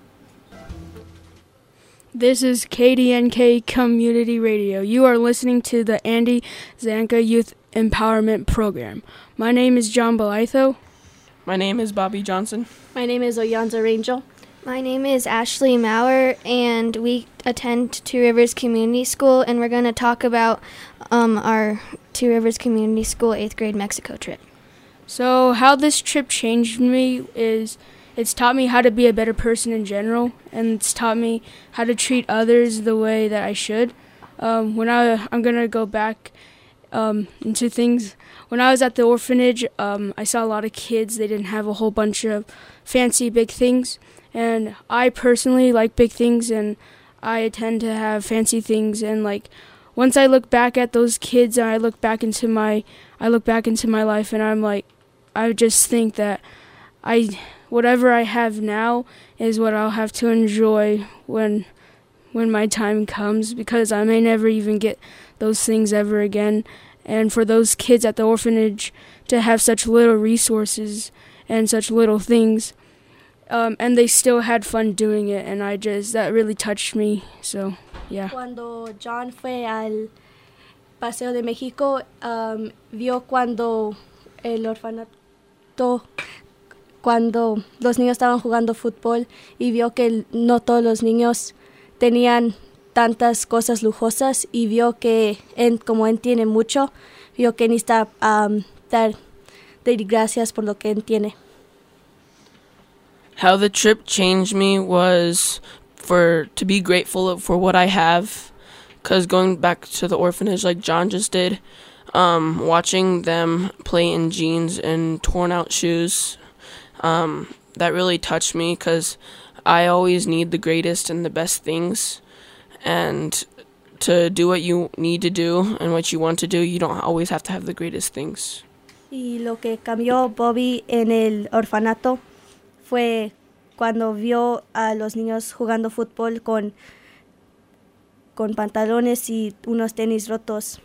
A: This is K D N K Community Radio. You are listening to the Andy Zanka Youth Empowerment Program. My name is John Belitho.
B: My name is Bobby Johnson.
F: My name is Oyanza Rangel.
D: My name is Ashley Maurer, and we attend Two Rivers Community School, and we're going to talk about um, our Two Rivers Community School eighth grade Mexico trip.
A: So how this trip changed me is it's taught me how to be a better person in general, and it's taught me how to treat others the way that I should. Um, when I, I'm going to go back um, into things. When I was at the orphanage, um, I saw a lot of kids. They didn't have a whole bunch of fancy big things. And I personally like big things, and I tend to have fancy things. And like, once I look back at those kids, and I look back into my, I look back into my life, and I'm like, I just think that I, whatever I have now is what I'll have to enjoy when, when my time comes, because I may never even get those things ever again. And for those kids at the orphanage to have such little resources and such little things. Um, and they still had fun doing it, and I just, that really touched me, so, yeah.
F: Cuando John fue al Paseo de México, um, vio cuando el orfanato, cuando los niños estaban jugando fútbol, y vio que no todos los niños tenían tantas cosas lujosas, y vio que, él, como él tiene mucho, vio que necesita um, dar, dar gracias por lo que él tiene.
B: How the trip changed me was for to be grateful for what I have, because going back to the orphanage like John just did, um, watching them play in jeans and torn out shoes, um, that really touched me, because I always need the greatest and the best things, and to do what you need to do and what you want to do, you don't always have to have the greatest things.
F: Y lo que cambió Bobby en el orfanato fue cuando vio a los niños jugando fútbol con, con pantalones y unos tenis rotos.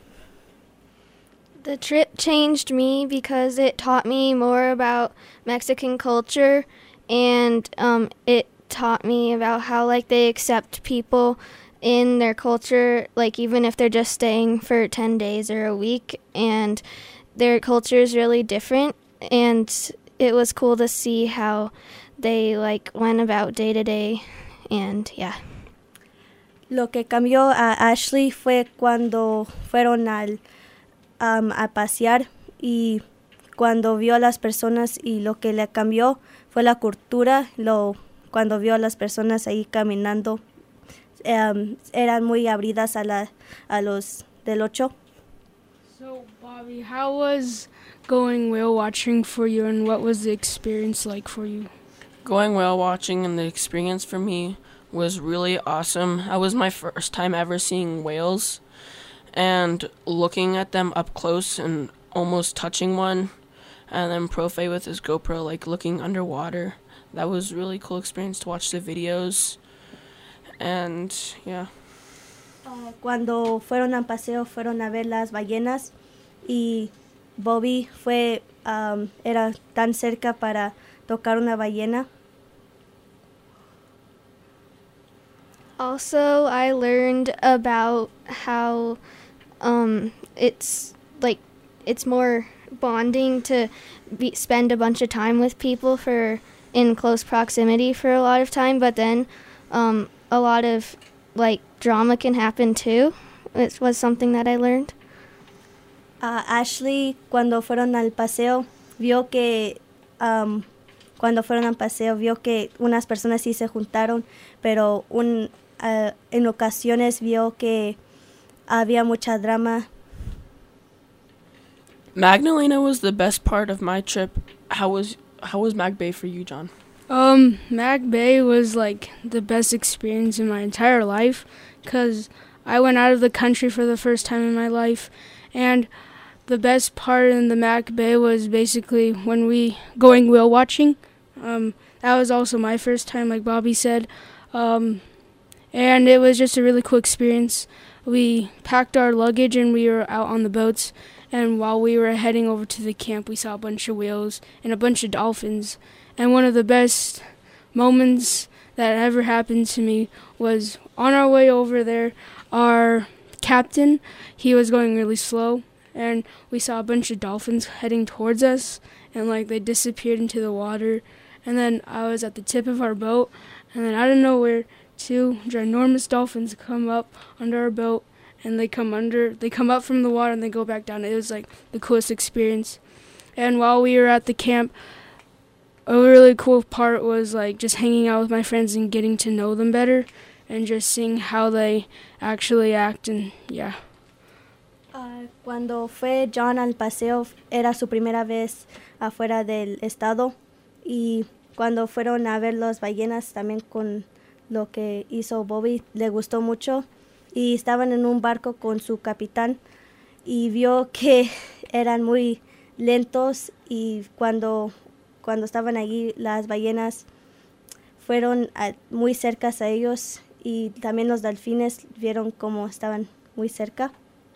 D: The trip changed me because it taught me more about Mexican culture, and um, it taught me about how like they accept people in their culture, like even if they're just staying for ten days or a week, and their culture is really different, and it was cool to see how they like went about day to day, and yeah.
F: Lo que cambió a Ashley fue cuando fueron al, um, a pasear, y cuando vio a las personas, y lo que le cambió fue la cultura, lo, cuando vio a las personas ahí caminando, um, eran muy abridas a, la, a los del ocho.
A: So, Bobby, how was going whale watching for you, and what was the experience like for you?
B: Going whale watching and the experience for me was really awesome. That was my first time ever seeing whales, and looking at them up close and almost touching one, and then Profe with his GoPro like looking underwater. That was a really cool experience to watch the videos, and yeah.
F: Uh, cuando fueron a paseo fueron a ver las ballenas, y Bobby fue um, era tan cerca para tocar una ballena.
D: Also, I learned about how um, it's like it's more bonding to be, spend a bunch of time with people for in close proximity for a lot of time, but then um, a lot of like drama can happen too. It was something that I learned.
F: Uh, Ashley, cuando fueron al paseo, vio que um, cuando fueron al paseo vio que unas personas sí se juntaron, pero un Uh, en ocasiones vio que había mucha drama.
B: Magdalena was the best part of my trip. How was how was Mag Bay for you, John?
A: Um, Mag Bay was like the best experience in my entire life, because I went out of the country for the first time in my life, and the best part in the Mac Bay was basically when we going whale watching. Um, that was also my first time, like Bobby said. Um, and it was just a really cool experience. We packed our luggage and we were out on the boats. And while we were heading over to the camp, we saw a bunch of whales and a bunch of dolphins. And one of the best moments that ever happened to me was on our way over there, our captain, he was going really slow. And we saw a bunch of dolphins heading towards us. And like they disappeared into the water. And then I was at the tip of our boat. And then out of nowhere, two ginormous dolphins come up under our boat. And they come under, they come up from the water and they go back down. It was like the coolest experience. And while we were at the camp, a really cool part was like just hanging out with my friends and getting to know them better and just seeing how they actually act and yeah.
F: Uh, cuando fue John al paseo, era su primera vez afuera del estado y cuando fueron a ver las ballenas también con lo que hizo Bobby, le gustó mucho. Y estaban en un barco con su capitán y vio que eran muy lentos y cuando, cuando estaban allí las ballenas fueron a, muy cercas a ellos y también los delfines vieron cómo estaban muy cerca.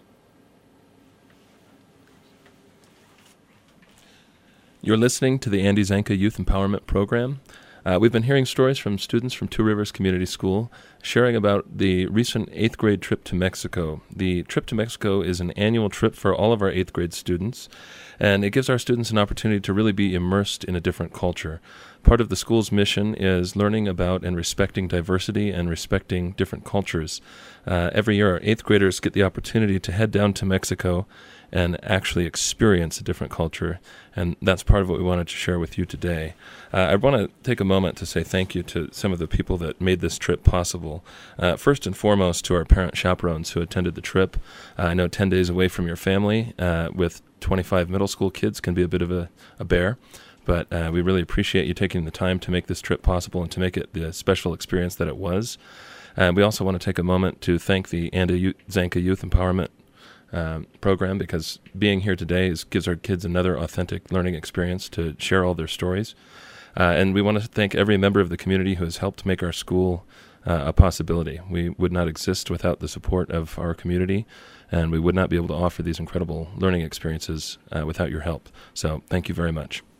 C: You're listening to the Andy Zanka Youth Empowerment Program. Uh, we've been hearing stories from students from Two Rivers Community School sharing about the recent eighth grade trip to Mexico. The trip to Mexico is an annual trip for all of our eighth grade students, and it gives our students an opportunity to really be immersed in a different culture. Part of the school's mission is learning about and respecting diversity and respecting different cultures. Uh, every year, our eighth graders get the opportunity to head down to Mexico and actually experience a different culture, and that's part of what we wanted to share with you today. Uh, I want to take a moment to say thank you to some of the people that made this trip possible. Uh, first and foremost, to our parent chaperones who attended the trip. Uh, I know ten days away from your family uh, with twenty-five middle school kids can be a bit of a, a bear, but uh, we really appreciate you taking the time to make this trip possible and to make it the special experience that it was. Uh, we also want to take a moment to thank the Andy Zanka Youth Empowerment Um, program, because being here today is, gives our kids another authentic learning experience to share all their stories. Uh, and we want to thank every member of the community who has helped make our school uh, a possibility. We would not exist without the support of our community, and we would not be able to offer these incredible learning experiences uh, without your help. So thank you very much.